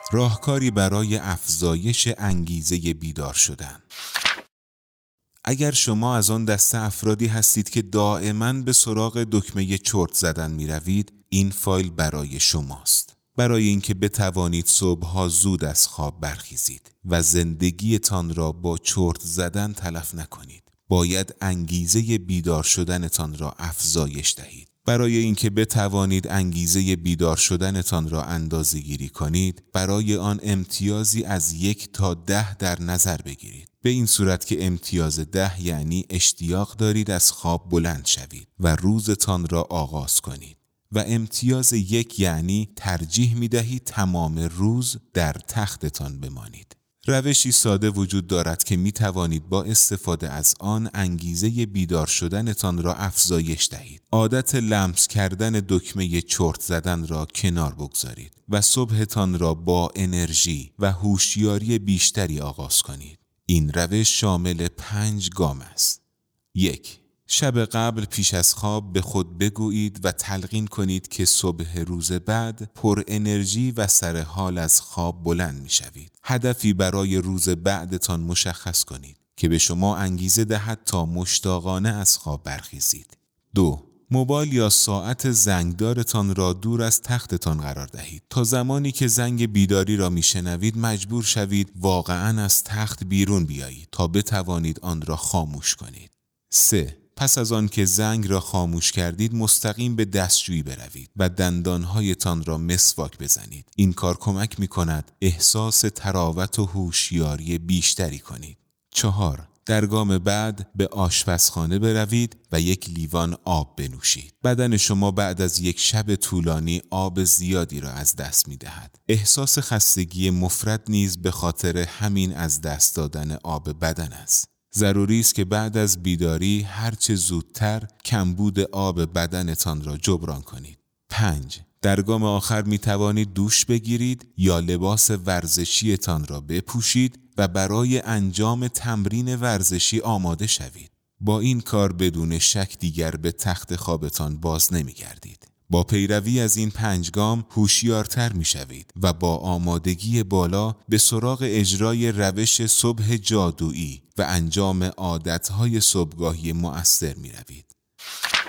راهکاری برای افزایش انگیزه بیدار شدن. اگر شما از آن دسته افرادی هستید که دائما به سراغ دکمه چرت زدن می روید، این فایل برای شماست. برای اینکه بتوانید صبحها زود از خواب برخیزید و زندگیتان را با چرت زدن تلف نکنید. باید انگیزه بیدار شدنتان را افزایش دهید. برای اینکه بتوانید انگیزه بیدار شدنتان را اندازه‌گیری کنید، برای آن امتیازی از 1 تا 10 در نظر بگیرید. به این صورت که امتیاز 10 یعنی اشتیاق دارید از خواب بلند شوید و روزتان را آغاز کنید و امتیاز 1 یعنی ترجیح می دهید تمام روز در تختتان بمانید. روشی ساده وجود دارد که می توانید با استفاده از آن انگیزه بیدار شدنتان را افزایش دهید. عادت لمس کردن دکمه چرت زدن را کنار بگذارید و صبحتان را با انرژی و هوشیاری بیشتری آغاز کنید. این روش شامل 5 گام است. 1. شب قبل پیش از خواب به خود بگویید و تلقین کنید که صبح روز بعد پر انرژی و سر حال از خواب بلند می شوید. هدفی برای روز بعدتان مشخص کنید که به شما انگیزه دهد تا مشتاقانه از خواب برخیزید. 2. موبایل یا ساعت زنگدارتان را دور از تختتان قرار دهید تا زمانی که زنگ بیداری را میشنوید مجبور شوید واقعاً از تخت بیرون بیایید تا بتوانید آن را خاموش کنید. 3. پس از آن که زنگ را خاموش کردید مستقیم به دستشویی بروید و دندانهایتان را مسواک بزنید. این کار کمک می‌کند احساس تراوت و هوشیاری بیشتری کنید. 4. در گام بعد به آشپزخانه بروید و 1 لیوان آب بنوشید. بدن شما بعد از یک شب طولانی آب زیادی را از دست می‌دهد. احساس خستگی مفرط نیز به خاطر همین از دست دادن آب بدن است. ضروری است که بعد از بیداری هرچه زودتر کمبود آب بدنتان را جبران کنید. 5. در گام آخر می توانید دوش بگیرید یا لباس ورزشیتان را بپوشید و برای انجام تمرین ورزشی آماده شوید. با این کار بدون شک دیگر به تخت خوابتان باز نمی گردید. با پیروی از این 5 گام هوشیارتر می شوید و با آمادگی بالا به سراغ اجرای روش صبح جادویی و انجام عادتهای صبحگاهی مؤثر می روید.